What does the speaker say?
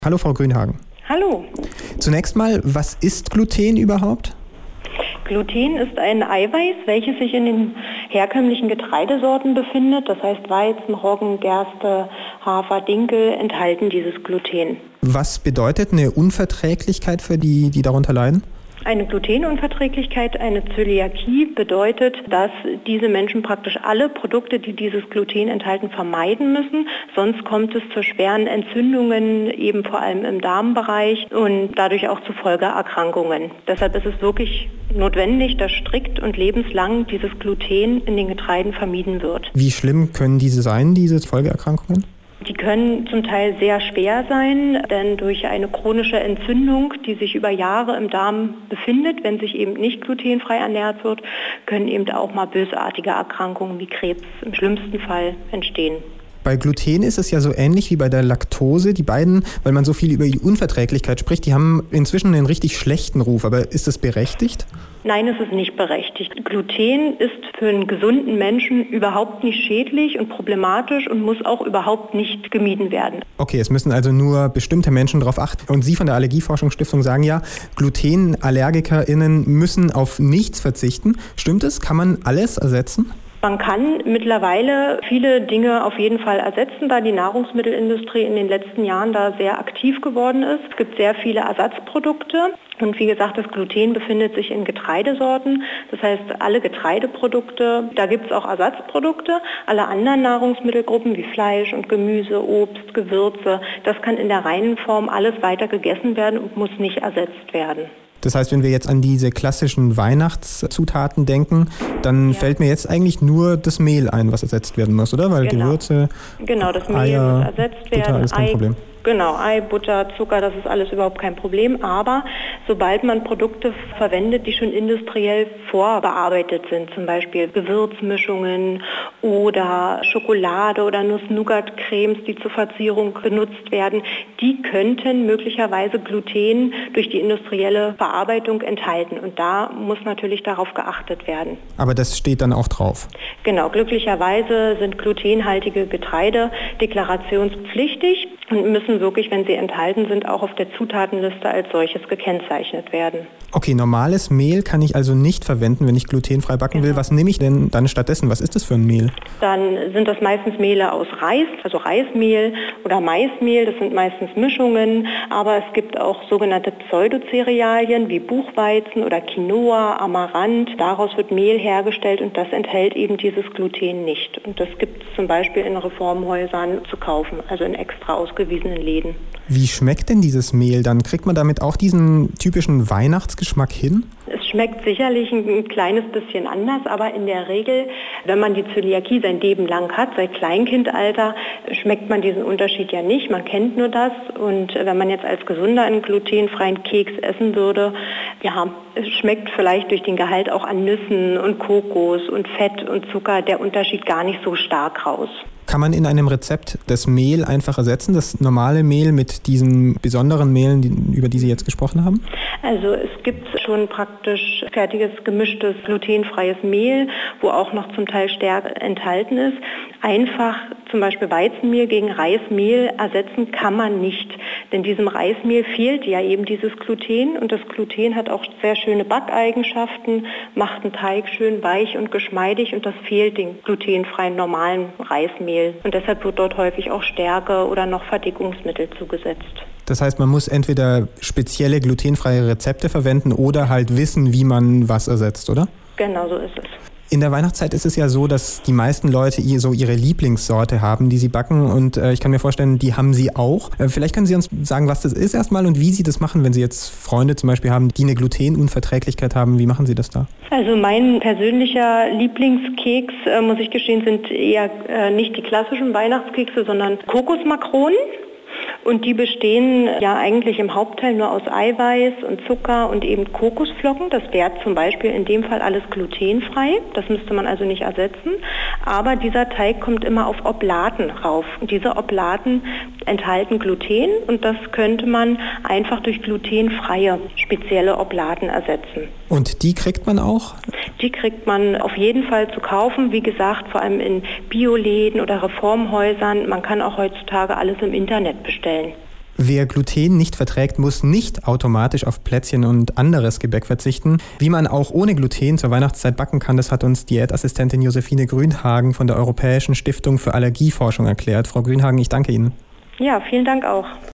Hallo Frau Grünhagen. Hallo. Zunächst mal, was ist Gluten überhaupt? Gluten ist ein Eiweiß, welches sich in den herkömmlichen Getreidesorten befindet. Das heißt Weizen, Roggen, Gerste, Hafer, Dinkel enthalten dieses Gluten. Was bedeutet eine Unverträglichkeit für die darunter leiden? Eine Glutenunverträglichkeit, eine Zöliakie bedeutet, dass diese Menschen praktisch alle Produkte, die dieses Gluten enthalten, vermeiden müssen. Sonst kommt es zu schweren Entzündungen, eben vor allem im Darmbereich und dadurch auch zu Folgeerkrankungen. Deshalb ist es wirklich notwendig, dass strikt und lebenslang dieses Gluten in den Getreiden vermieden wird. Wie schlimm können diese sein, diese Folgeerkrankungen? Die können zum Teil sehr schwer sein, denn durch eine chronische Entzündung, die sich über Jahre im Darm befindet, wenn sich eben nicht glutenfrei ernährt wird, können eben auch mal bösartige Erkrankungen wie Krebs im schlimmsten Fall entstehen. Bei Gluten ist es ja so ähnlich wie bei der Laktose. Die beiden, weil man so viel über die Unverträglichkeit spricht, die haben inzwischen einen richtig schlechten Ruf. Aber ist das berechtigt? Nein, es ist nicht berechtigt. Gluten ist für einen gesunden Menschen überhaupt nicht schädlich und problematisch und muss auch überhaupt nicht gemieden werden. Okay, es müssen also nur bestimmte Menschen darauf achten. Und Sie von der Allergieforschungsstiftung sagen ja, GlutenallergikerInnen müssen auf nichts verzichten. Stimmt es? Kann man alles ersetzen? Man kann mittlerweile viele Dinge auf jeden Fall ersetzen, da die Nahrungsmittelindustrie in den letzten Jahren da sehr aktiv geworden ist. Es gibt sehr viele Ersatzprodukte und wie gesagt, das Gluten befindet sich in Getreidesorten. Das heißt, alle Getreideprodukte, da gibt es auch Ersatzprodukte. Alle anderen Nahrungsmittelgruppen wie Fleisch und Gemüse, Obst, Gewürze, das kann in der reinen Form alles weiter gegessen werden und muss nicht ersetzt werden. Das heißt, wenn wir jetzt an diese klassischen Weihnachtszutaten denken, dann fällt mir jetzt eigentlich nur das Mehl ein, was ersetzt werden muss, oder? Weil Gewürze, das Mehl Eier, muss ersetzt werden. Butter, alles kein Problem. Genau, Ei, Butter, Zucker, das ist alles überhaupt kein Problem. Aber sobald man Produkte verwendet, die schon industriell vorbearbeitet sind, zum Beispiel Gewürzmischungen oder Schokolade oder Nuss-Nougat-Cremes, die zur Verzierung benutzt werden, die könnten möglicherweise Gluten durch die industrielle Verarbeitung enthalten. Und da muss natürlich darauf geachtet werden. Aber das steht dann auch drauf? Genau, glücklicherweise sind glutenhaltige Getreide deklarationspflichtig und müssen wirklich, wenn sie enthalten sind, auch auf der Zutatenliste als solches gekennzeichnet werden. Okay, normales Mehl kann ich also nicht verwenden, wenn ich glutenfrei backen will. Was nehme ich denn dann stattdessen? Was ist das für ein Mehl? Dann sind das meistens Mehle aus Reis, also Reismehl oder Maismehl. Das sind meistens Mischungen, aber es gibt auch sogenannte Pseudocerealien wie Buchweizen oder Quinoa, Amaranth. Daraus wird Mehl hergestellt und das enthält eben dieses Gluten nicht. Und das gibt es zum Beispiel in Reformhäusern zu kaufen, also in extra ausgewiesenen Läden. Wie schmeckt denn dieses Mehl dann? Kriegt man damit auch diesen typischen Weihnachtsgeschmack hin? Es schmeckt sicherlich ein kleines bisschen anders, aber in der Regel, wenn man die Zöliakie sein Leben lang hat, seit Kleinkindalter, schmeckt man diesen Unterschied ja nicht. Man kennt nur das und wenn man jetzt als Gesunder einen glutenfreien Keks essen würde, es schmeckt vielleicht durch den Gehalt auch an Nüssen und Kokos und Fett und Zucker der Unterschied gar nicht so stark raus. Kann man in einem Rezept das Mehl einfach ersetzen, das normale Mehl mit diesen besonderen Mehlen, über die Sie jetzt gesprochen haben? Also es gibt schon praktisch fertiges, gemischtes, glutenfreies Mehl, wo auch noch zum Teil Stärke enthalten ist. Einfach zum Beispiel Weizenmehl gegen Reismehl ersetzen kann man nicht, denn diesem Reismehl fehlt ja eben dieses Gluten und das Gluten hat auch sehr schöne Backeigenschaften, macht einen Teig schön weich und geschmeidig und das fehlt dem glutenfreien normalen Reismehl und deshalb wird dort häufig auch Stärke oder noch Verdickungsmittel zugesetzt. Das heißt, man muss entweder spezielle glutenfreie Rezepte verwenden oder halt wissen, wie man was ersetzt, oder? Genau, so ist es. In der Weihnachtszeit ist es ja so, dass die meisten Leute so ihre Lieblingssorte haben, die sie backen und ich kann mir vorstellen, die haben Sie auch. Vielleicht können Sie uns sagen, was das ist erstmal und wie Sie das machen, wenn Sie jetzt Freunde zum Beispiel haben, die eine Glutenunverträglichkeit haben. Wie machen Sie das da? Also mein persönlicher Lieblingskeks, muss ich gestehen, sind eher nicht die klassischen Weihnachtskekse, sondern Kokosmakronen. Und die bestehen ja eigentlich im Hauptteil nur aus Eiweiß und Zucker und eben Kokosflocken. Das wäre zum Beispiel in dem Fall alles glutenfrei. Das müsste man also nicht ersetzen. Aber dieser Teig kommt immer auf Oblaten rauf. Und diese Oblaten enthalten Gluten und das könnte man einfach durch glutenfreie spezielle Oblaten ersetzen. Und die kriegt man auch? Die kriegt man auf jeden Fall zu kaufen. Wie gesagt, vor allem in Bioläden oder Reformhäusern. Man kann auch heutzutage alles im Internet bestellen. Wer Gluten nicht verträgt, muss nicht automatisch auf Plätzchen und anderes Gebäck verzichten. Wie man auch ohne Gluten zur Weihnachtszeit backen kann, das hat uns Diätassistentin Josephine Grünhagen von der Europäischen Stiftung für Allergieforschung erklärt. Frau Grünhagen, ich danke Ihnen. Ja, vielen Dank auch.